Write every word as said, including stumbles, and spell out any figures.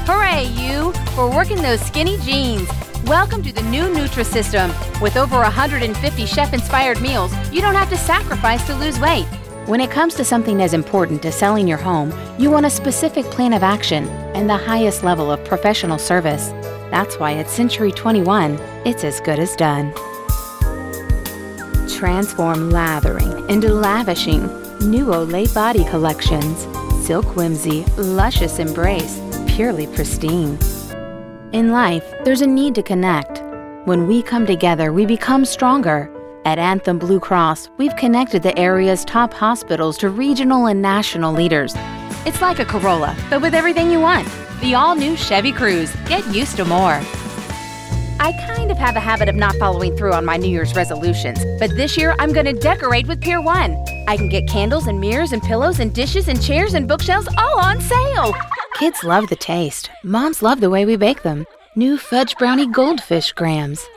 Hooray, you, for working those skinny jeans. Welcome to the new Nutrisystem. With over one hundred fifty chef-inspired meals, you don't have to sacrifice to lose weight. When it comes to something as important as selling your home, you want a specific plan of action and the highest level of professional service. That's why at Century twenty-one, it's as good as done. Transform lathering into lavishing. New Olay Body Collections. Silk Whimsy, Luscious Embrace, purely pristine. In life, there's a need to connect. When we come together, we become stronger. At Anthem Blue Cross, we've connected the area's top hospitals to regional and national leaders. It's like a Corolla, but with everything you want. The all-new Chevy Cruze. Get used to more. I kind of have a habit of not following through on my New Year's resolutions, but this year I'm going to decorate with Pier one. I can get candles and mirrors and pillows and dishes and chairs and bookshelves all on sale. Kids love the taste. Moms love the way we bake them. New Fudge Brownie Goldfish Grams.